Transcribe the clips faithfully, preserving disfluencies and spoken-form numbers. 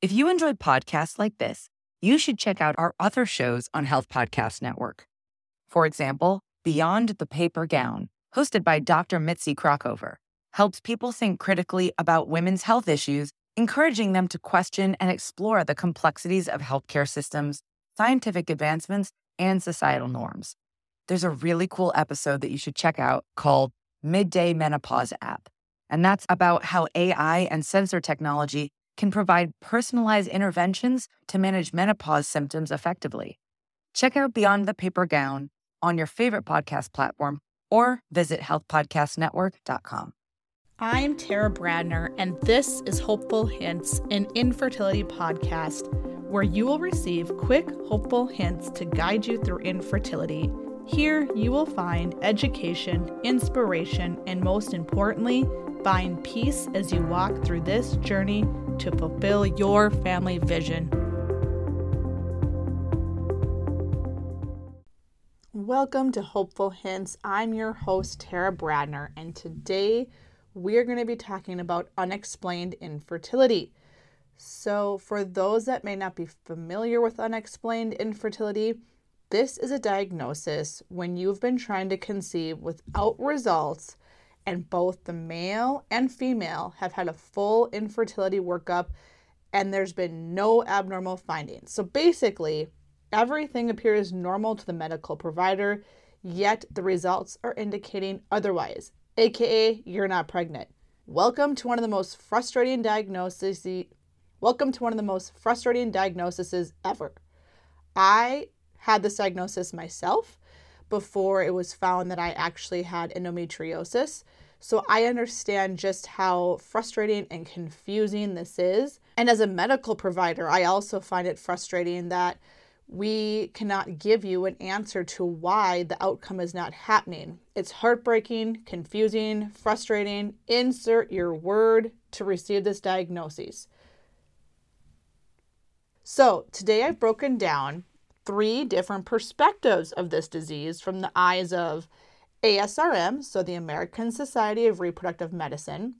If you enjoyed podcasts like this, you should check out our other shows on Health Podcast Network. For example, Beyond the Paper Gown, hosted by Doctor Mitzi Krockover, helps people think critically about women's health issues, encouraging them to question and explore the complexities of healthcare systems, scientific advancements, and societal norms. There's a really cool episode that you should check out called Midday Menopause App, and that's about how A I and sensor technology can provide personalized interventions to manage menopause symptoms effectively. Check out Beyond the Paper Gown on your favorite podcast platform or visit health podcast network dot com. I'm Tara Bradner, and this is Hopeful Hints, an infertility podcast where you will receive quick, hopeful hints to guide you through infertility. Here you will find education, inspiration, and most importantly, find peace as you walk through this journey to fulfill your family vision. Welcome to Hopeful Hints. I'm your host, Tara Bradner, and today we're going to be talking about unexplained infertility. So for those that may not be familiar with unexplained infertility, this is a diagnosis when you've been trying to conceive without results and both the male and female have had a full infertility workup and there's been no abnormal findings. So basically, everything appears normal to the medical provider, yet the results are indicating otherwise, aka you're not pregnant. Welcome to one of the most frustrating diagnoses. Welcome to one of the most frustrating diagnoses ever. I had this diagnosis myself before it was found that I actually had endometriosis. So I understand just how frustrating and confusing this is. And as a medical provider, I also find it frustrating that we cannot give you an answer to why the outcome is not happening. It's heartbreaking, confusing, frustrating. Insert your word to receive this diagnosis. So today I've broken down three different perspectives of this disease from the eyes of A S R M, so the American Society of Reproductive Medicine,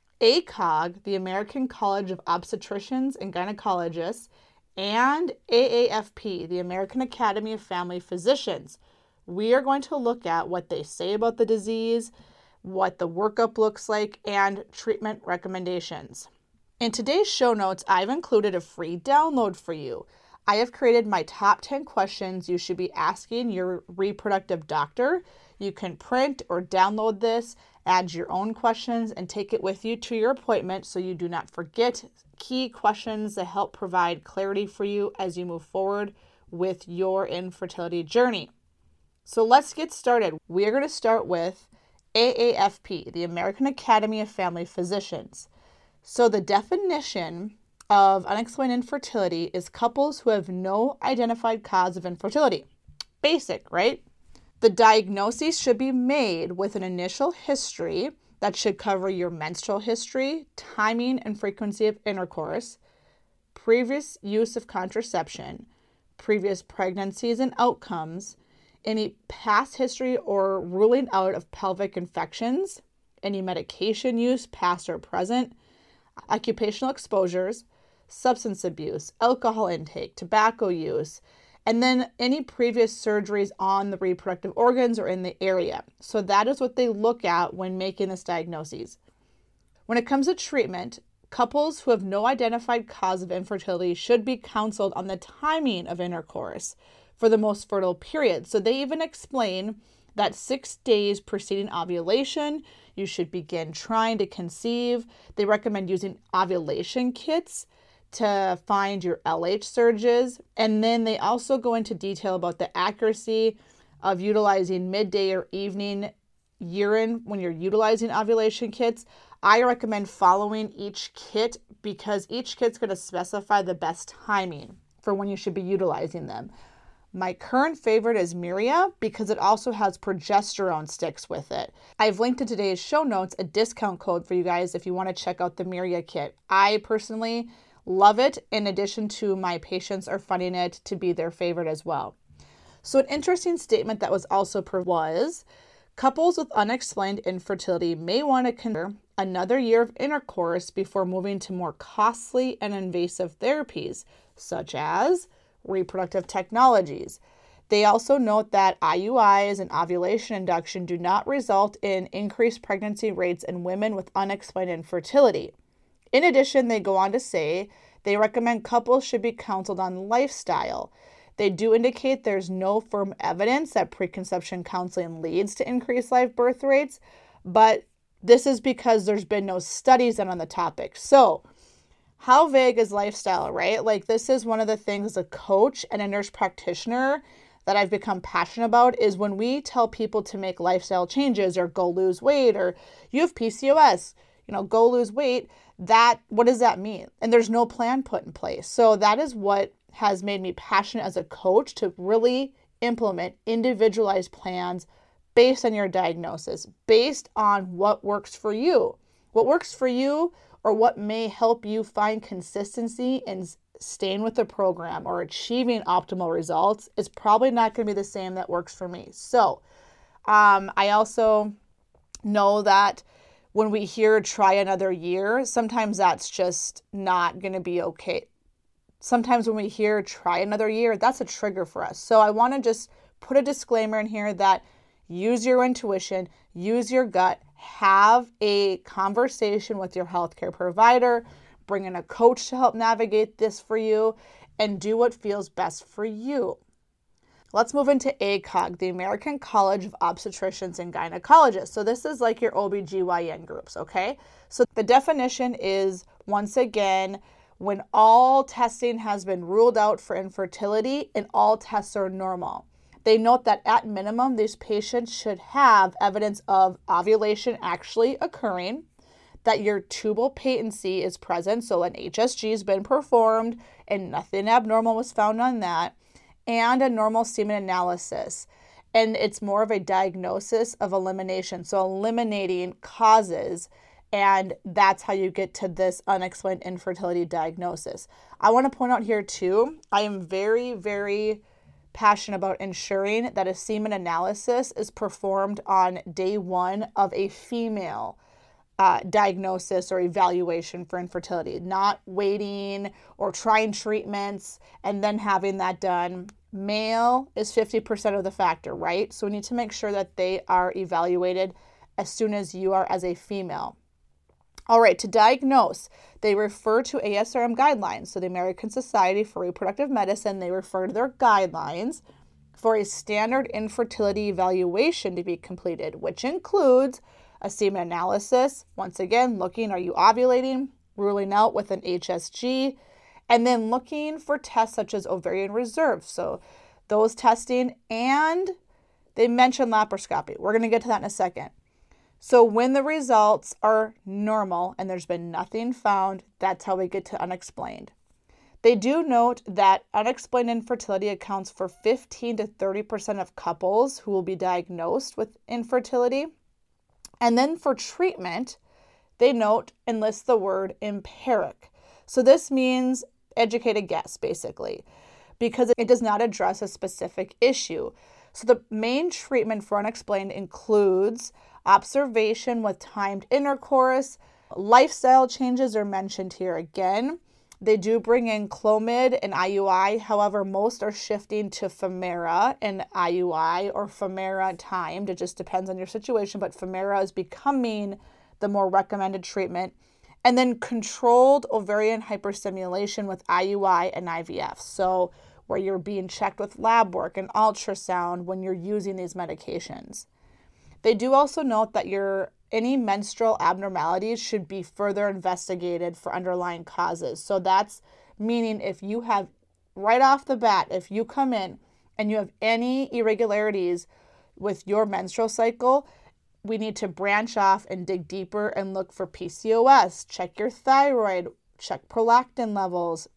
A C O G, the American College of Obstetricians and Gynecologists, and A A F P, the American Academy of Family Physicians. We are going to look at what they say about the disease, what the workup looks like, and treatment recommendations. In today's show notes, I've included a free download for you. I have created my top ten questions you should be asking your reproductive doctor. You can print or download this, add your own questions, and take it with you to your appointment so you do not forget key questions that help provide clarity for you as you move forward with your infertility journey. So let's get started. We are going to start with A A F P, the American Academy of Family Physicians. So the definition of unexplained infertility is couples who have no identified cause of infertility. Basic, right? The diagnosis should be made with an initial history that should cover your menstrual history, timing and frequency of intercourse, previous use of contraception, previous pregnancies and outcomes, any past history or ruling out of pelvic infections, any medication use, past or present, occupational exposures, substance abuse, alcohol intake, tobacco use, and then any previous surgeries on the reproductive organs or in the area. So that is what they look at when making this diagnosis. When it comes to treatment, couples who have no identified cause of infertility should be counseled on the timing of intercourse for the most fertile period. So they even explain that six days preceding ovulation, you should begin trying to conceive. They recommend using ovulation kits to find your L H surges. And then they also go into detail about the accuracy of utilizing midday or evening urine when you're utilizing ovulation kits. I recommend following each kit because each kit's going to specify the best timing for when you should be utilizing them. My current favorite is Miria because it also has progesterone sticks with it. I've linked in today's show notes a discount code for you guys if you want to check out the Miria kit. I personally love it. In addition to my patients are finding it to be their favorite as well. So an interesting statement that was also was Couples with unexplained infertility may want to consider another year of intercourse before moving to more costly and invasive therapies, such as reproductive technologies. They also note that I U Is and ovulation induction do not result in increased pregnancy rates in women with unexplained infertility. In addition, they go on to say they recommend couples should be counseled on lifestyle. They do indicate there's no firm evidence that preconception counseling leads to increased live birth rates, but this is because there's been no studies done on the topic. So, how vague is lifestyle, right? Like, this is one of the things as a coach and a nurse practitioner that I've become passionate about is when we tell people to make lifestyle changes or go lose weight or you have P C O S, you know, go lose weight. That, what does that mean? And there's no plan put in place. So that is what has made me passionate as a coach to really implement individualized plans based on your diagnosis, based on what works for you. What works for you or what may help you find consistency in staying with the program or achieving optimal results is probably not going to be the same that works for me. So um, I also know that when we hear try another year, sometimes that's just not going to be okay. Sometimes when we hear try another year, that's a trigger for us. So I want to just put a disclaimer in here that use your intuition, use your gut, have a conversation with your healthcare provider, bring in a coach to help navigate this for you, and do what feels best for you. Let's move into A C O G, the American College of Obstetricians and Gynecologists. So this is like your O B G Y N groups, okay? So the definition is, once again, when all testing has been ruled out for infertility and all tests are normal. They note that at minimum, these patients should have evidence of ovulation actually occurring, that your tubal patency is present, so an H S G has been performed and nothing abnormal was found on that, and a normal semen analysis. And it's more of a diagnosis of elimination, so eliminating causes, and that's how you get to this unexplained infertility diagnosis. I want to point out here too, I am very, very passionate about ensuring that a semen analysis is performed on day one of a female uh, diagnosis or evaluation for infertility, not waiting or trying treatments and then having that done. Male is fifty percent of the factor, right? So we need to make sure that they are evaluated as soon as you are as a female. All right, to diagnose, they refer to A S R M guidelines. So the American Society for Reproductive Medicine, they refer to their guidelines for a standard infertility evaluation to be completed, which includes a semen analysis, once again, looking, are you ovulating, ruling out with an H S G, and then looking for tests such as ovarian reserve. So those testing, and they mentioned laparoscopy. We're going to get to that in a second. So when the results are normal and there's been nothing found, that's how we get to unexplained. They do note that unexplained infertility accounts for fifteen to thirty percent of couples who will be diagnosed with infertility. And then for treatment, they note and list the word empiric. So this means educated guess, basically, because it does not address a specific issue. So the main treatment for unexplained includes observation with timed intercourse. Lifestyle changes are mentioned here again. They do bring in Clomid and I U I. However, most are shifting to Femera and I U I or Femera timed. It just depends on your situation, but Femera is becoming the more recommended treatment. And then controlled ovarian hyperstimulation with I U I and I V F. So where you're being checked with lab work and ultrasound when you're using these medications. They do also note that your any menstrual abnormalities should be further investigated for underlying causes. So that's meaning if you have, right off the bat, if you come in and you have any irregularities with your menstrual cycle, we need to branch off and dig deeper and look for P C O S, check your thyroid, check prolactin levels.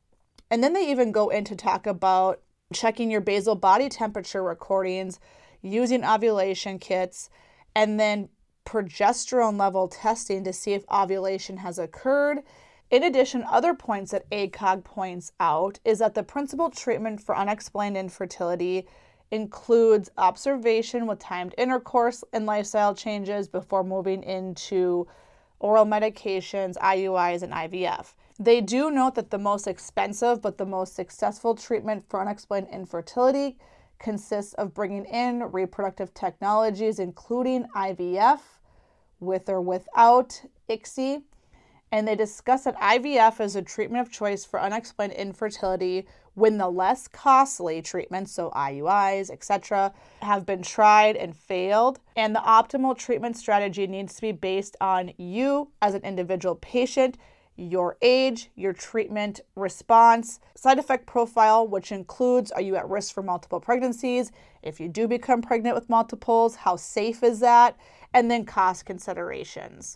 And then they even go in to talk about checking your basal body temperature recordings, using ovulation kits, and then progesterone level testing to see if ovulation has occurred. In addition, other points that A C O G points out is that the principal treatment for unexplained infertility includes observation with timed intercourse and lifestyle changes before moving into oral medications, I U Is, and I V F. They do note that the most expensive but the most successful treatment for unexplained infertility consists of bringing in reproductive technologies, including I V F, with or without I C S I. And they discuss that I V F is a treatment of choice for unexplained infertility when the less costly treatments, so I U Is, et cetera, have been tried and failed. And the optimal treatment strategy needs to be based on you as an individual patient, your age, your treatment response, side effect profile, which includes, are you at risk for multiple pregnancies? If you do become pregnant with multiples, how safe is that? And then cost considerations.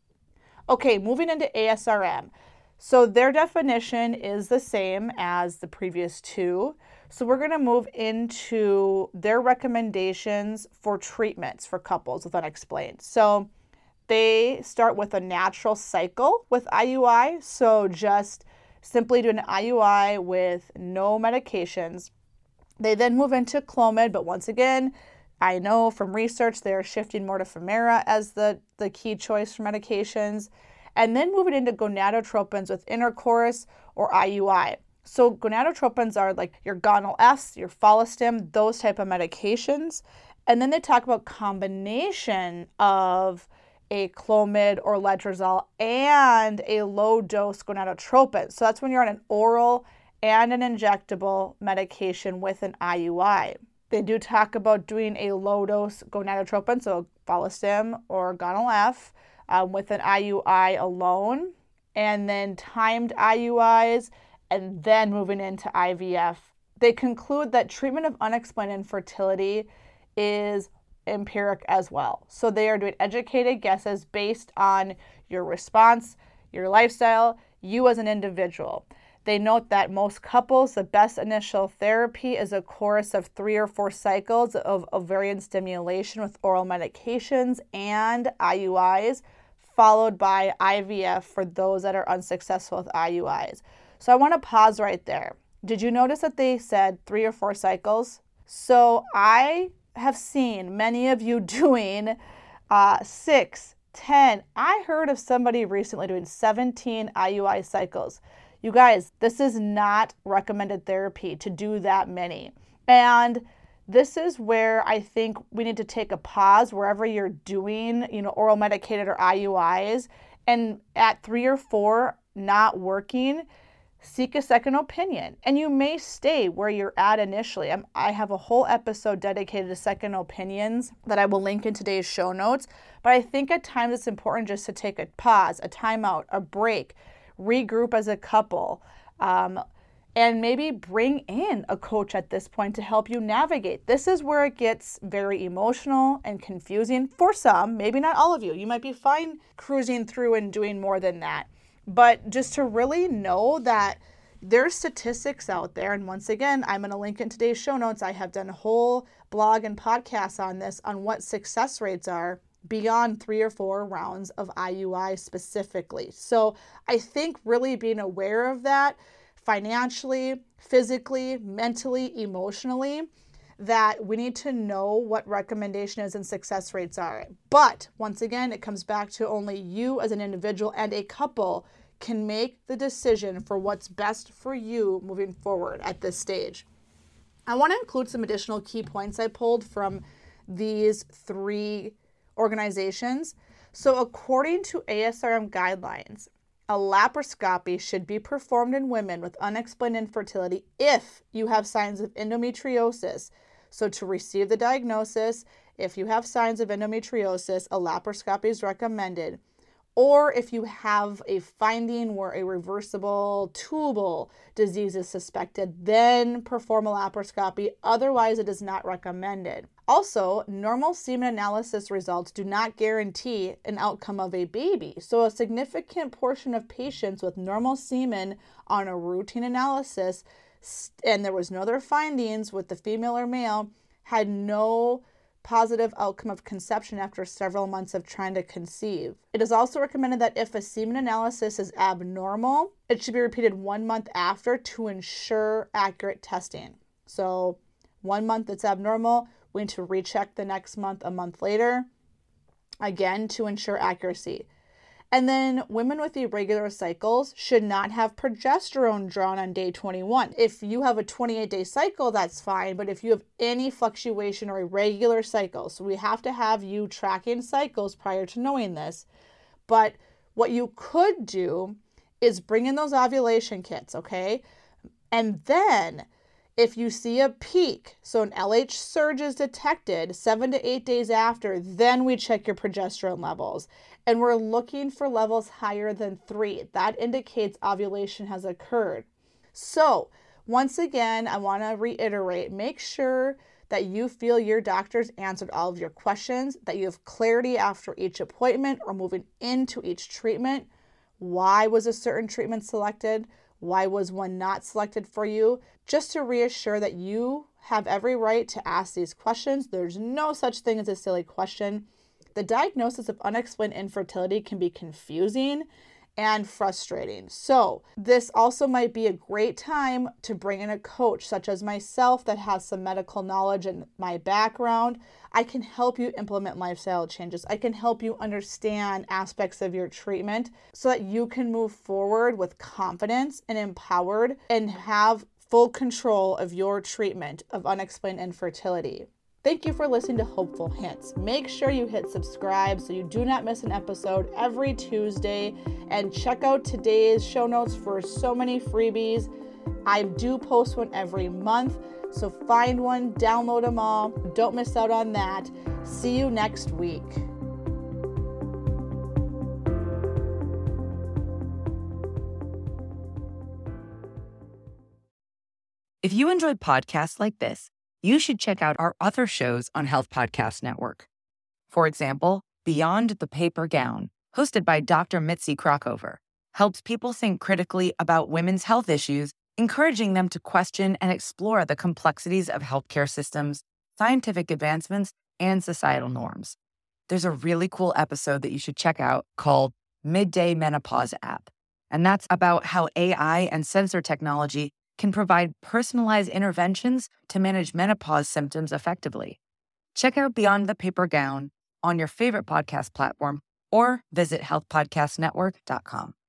Okay, moving into A S R M. So their definition is the same as the previous two. So we're going to move into their recommendations for treatments for couples with unexplained. So they start with a natural cycle with I U I. So just simply do an I U I with no medications. They then move into Clomid, but once again, I know from research they're shifting more to Femara as the, the key choice for medications. And then moving into gonadotropins with intercourse or I U I. So gonadotropins are like your Gonal-S, your Follistim, those type of medications. And then they talk about combination of a Clomid or letrozole and a low-dose gonadotropin. So that's when you're on an oral and an injectable medication with an I U I. They do talk about doing a low-dose gonadotropin, so Follistim or Gonal-F, um, with an I U I alone, and then timed I U Is, and then moving into I V F. They conclude that treatment of unexplained infertility is empiric as well. So they are doing educated guesses based on your response, your lifestyle, you as an individual. They note that most couples, the best initial therapy is a course of three or four cycles of ovarian stimulation with oral medications and I U Is, followed by I V F for those that are unsuccessful with I U Is. So I want to pause right there. Did you notice that they said three or four cycles? So I have seen many of you doing uh, six, ten. I heard of somebody recently doing seventeen I U I cycles. You guys, this is not recommended therapy to do that many. And this is where I think we need to take a pause wherever you're doing, you know, oral medicated or I U Is, and at three or four not working, seek a second opinion. And you may stay where you're at initially. I'm, I have a whole episode dedicated to second opinions that I will link in today's show notes. But I think at times it's important just to take a pause, a timeout, a break, regroup as a couple, um, and maybe bring in a coach at this point to help you navigate. This is where it gets very emotional and confusing for some, maybe not all of you. You might be fine cruising through and doing more than that. But just to really know that there's statistics out there, and once again, I'm going to link in today's show notes. I have done a whole blog and podcast on this, on what success rates are beyond three or four rounds of I U I specifically. So I think really being aware of that financially, physically, mentally, emotionally, that we need to know what recommendation is and success rates are. But once again, it comes back to only you as an individual and a couple can make the decision for what's best for you moving forward at this stage. I want to include some additional key points I pulled from these three organizations. So according to A S R M guidelines, a laparoscopy should be performed in women with unexplained infertility if you have signs of endometriosis. So to receive the diagnosis, if you have signs of endometriosis, a laparoscopy is recommended. Or if you have a finding where a reversible tubal disease is suspected, then perform a laparoscopy. Otherwise, it is not recommended. Also, normal semen analysis results do not guarantee an outcome of a baby. So a significant portion of patients with normal semen on a routine analysis, and there was no other findings with the female or male, had no positive outcome of conception after several months of trying to conceive. It is also recommended that if a semen analysis is abnormal, it should be repeated one month after to ensure accurate testing. So One month it's abnormal, we need to recheck the next month, a month later, again, to ensure accuracy. And then women with irregular cycles should not have progesterone drawn on day twenty-one. If you have a twenty-eight day cycle, that's fine. But if you have any fluctuation or irregular cycles, so we have to have you tracking cycles prior to knowing this. But what you could do is bring in those ovulation kits, okay? And then if you see a peak, so an L H surge is detected seven to eight days after, then we check your progesterone levels. And we're looking for levels higher than three. That indicates ovulation has occurred. So once again, I want to reiterate, make sure that you feel your doctor's answered all of your questions, that you have clarity after each appointment or moving into each treatment. Why was a certain treatment selected? Why was one not selected for you? Just to reassure that you have every right to ask these questions. There's no such thing as a silly question. The diagnosis of unexplained infertility can be confusing and frustrating. So this also might be a great time to bring in a coach such as myself that has some medical knowledge and my background. I can help you implement lifestyle changes. I can help you understand aspects of your treatment so that you can move forward with confidence and empowered and have full control of your treatment of unexplained infertility. Thank you for listening to Hopeful Hints. Make sure you hit subscribe so you do not miss an episode every Tuesday, and check out today's show notes for so many freebies. I do post one every month, so find one, download them all. Don't miss out on that. See you next week. If you enjoyed podcasts like this, you should check out our other shows on Health Podcast Network. For example, Beyond the Paper Gown, hosted by Doctor Mitzi Krockover, helps people think critically about women's health issues, encouraging them to question and explore the complexities of healthcare systems, scientific advancements, and societal norms. There's a really cool episode that you should check out called Midday Menopause App, and that's about how A I and sensor technology can provide personalized interventions to manage menopause symptoms effectively. Check out Beyond the Paper Gown on your favorite podcast platform or visit health podcast network dot com.